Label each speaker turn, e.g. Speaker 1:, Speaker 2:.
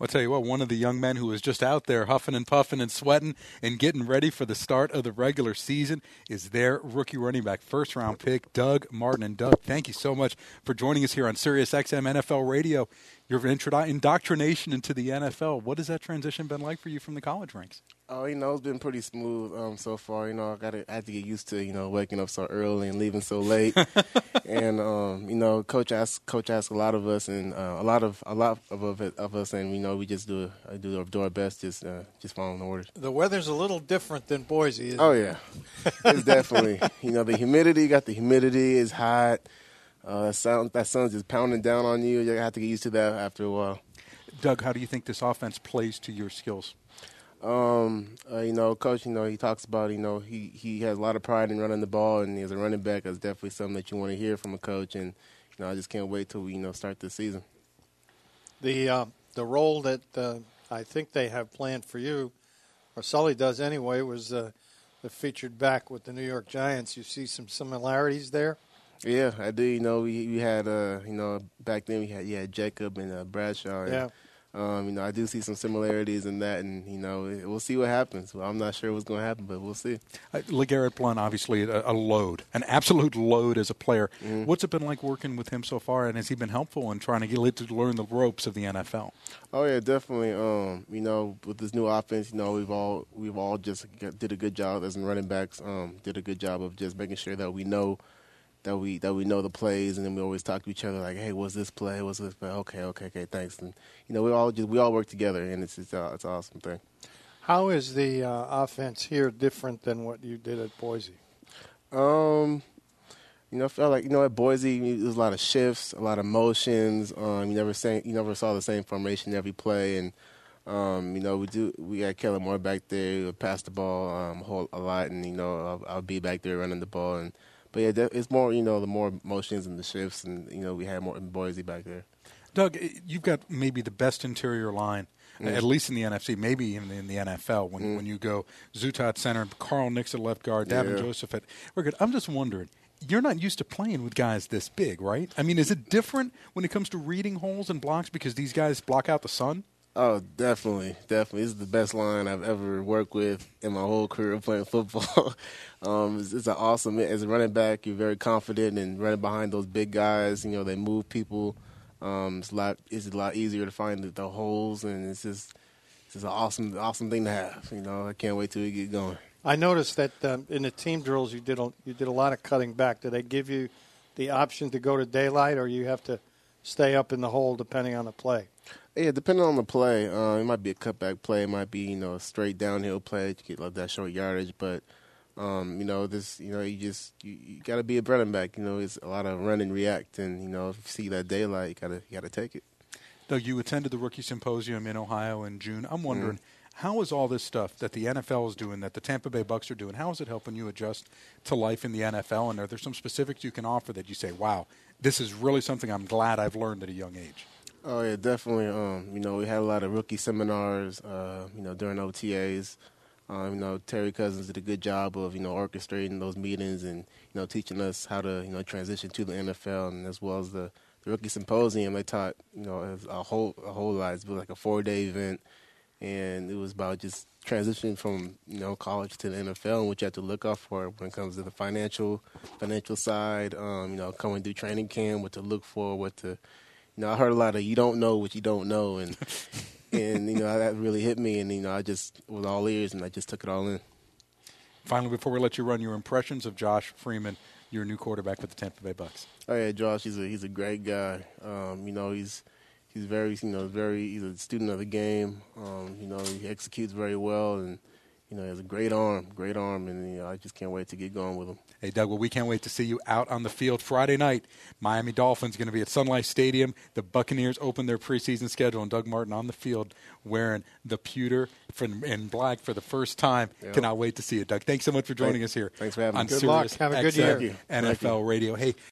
Speaker 1: I'll tell you what, one of the young men who was just out there huffing and puffing and sweating and getting ready for the start of the regular season is their rookie running back, first-round pick, Doug Martin. And, Doug, thank you so much for joining us here on SiriusXM NFL Radio. Your indoctrination into the NFL, what has that transition been like for you from the college ranks?
Speaker 2: Oh, it's been pretty smooth so far. I had to get used to, waking up so early and leaving so late. And coach asks a lot of us, and a lot of us, and we just do our best, just following the orders.
Speaker 3: The weather's a little different than Boise, isn't it?
Speaker 2: Oh yeah, it's definitely. The humidity. Got the humidity. It's hot. That sun's just pounding down on you. You have to get used to that after a while.
Speaker 1: Doug, how do you think this offense plays to your skills?
Speaker 2: Coach, he talks about, he has a lot of pride in running the ball, and as a running back, that's definitely something that you want to hear from a coach. And, I just can't wait till we, start this season.
Speaker 3: The role that I think they have planned for you, or Sully does anyway, was the featured back with the New York Giants. You see some similarities there?
Speaker 2: Yeah, I do. We had, back then we had Jacob and Bradshaw. And,
Speaker 3: yeah.
Speaker 2: I do see some similarities in that, and, we'll see what happens. Well, I'm not sure what's going to happen, but we'll see.
Speaker 1: LeGarrette Blount, obviously a load, an absolute load as a player. Mm. What's it been like working with him so far, and has he been helpful in trying to learn the ropes of the NFL?
Speaker 2: Oh, yeah, definitely. With this new offense, we've all just did a good job as running backs, did a good job of just making sure that we know that we know the plays, and then we always talk to each other like, hey, what's this play? What's this play? Okay, thanks. And we all work together, and it's an awesome thing.
Speaker 3: How is the offense here different than what you did at Boise?
Speaker 2: I felt like at Boise there's a lot of shifts, a lot of motions. You never saw the same formation every play, and we had Kellen Moore back there. He would pass the ball a lot, and I'll be back there running the ball. But yeah, it's more, the more motions and the shifts, and, we had more in Boise back there.
Speaker 1: Doug, you've got maybe the best interior line, at least in the NFC, maybe even in the NFL, when you go Zutat center, Carl Nix at left guard, Davin Joseph at – we're good. I'm just wondering, you're not used to playing with guys this big, right? I mean, is it different when it comes to reading holes and blocks because these guys block out the sun?
Speaker 2: Oh, definitely. This is the best line I've ever worked with in my whole career playing football. It's an awesome. As a running back, you're very confident and running behind those big guys. They move people. It's a lot easier to find the holes, and it's just an awesome thing to have. I can't wait till we get going.
Speaker 3: I noticed that in the team drills you did a lot of cutting back. Do they give you the option to go to daylight, or you have to stay up in the hole depending on the play?
Speaker 2: Yeah, depending on the play, it might be a cutback play, it might be a straight downhill play to get like that short yardage. But you got to be a running back. It's a lot of run and react, and if you see that daylight, you got to take it.
Speaker 1: Doug, you attended the Rookie Symposium in Ohio in June. I'm wondering, how is all this stuff that the NFL is doing, that the Tampa Bay Bucs are doing, how is it helping you adjust to life in the NFL? And are there some specifics you can offer that you say, wow, this is really something I'm glad I've learned at a young age?
Speaker 2: Oh, yeah, definitely. We had a lot of rookie seminars, during OTAs. Terry Cousins did a good job of, orchestrating those meetings and, teaching us how to, transition to the NFL, and as well as the Rookie Symposium. They taught, a whole lot. It was like a 4-day event, and it was about just transitioning from, college to the NFL and what you have to look out for when it comes to the financial side, coming through training camp, what to look for, what to – I heard a lot of you don't know what you don't know, and that really hit me, and I just was all ears, and I just took it all in.
Speaker 1: Finally, before we let you run, your impressions of Josh Freeman, your new quarterback for the Tampa Bay Bucs.
Speaker 2: Oh yeah, Josh, he's a great guy. He's very he's a student of the game. He executes very well, and he has a great arm, and I just can't wait to get going with him.
Speaker 1: Hey, Doug, well, we can't wait to see you out on the field Friday night. Miami Dolphins going to be at Sun Life Stadium. The Buccaneers open their preseason schedule, and Doug Martin on the field wearing the pewter in black for the first time. Yep. Cannot wait to see it, Doug. Thanks so much for joining us here.
Speaker 2: Thanks for having me.
Speaker 3: Good luck. Have a good year.
Speaker 1: NFL Radio. Hey.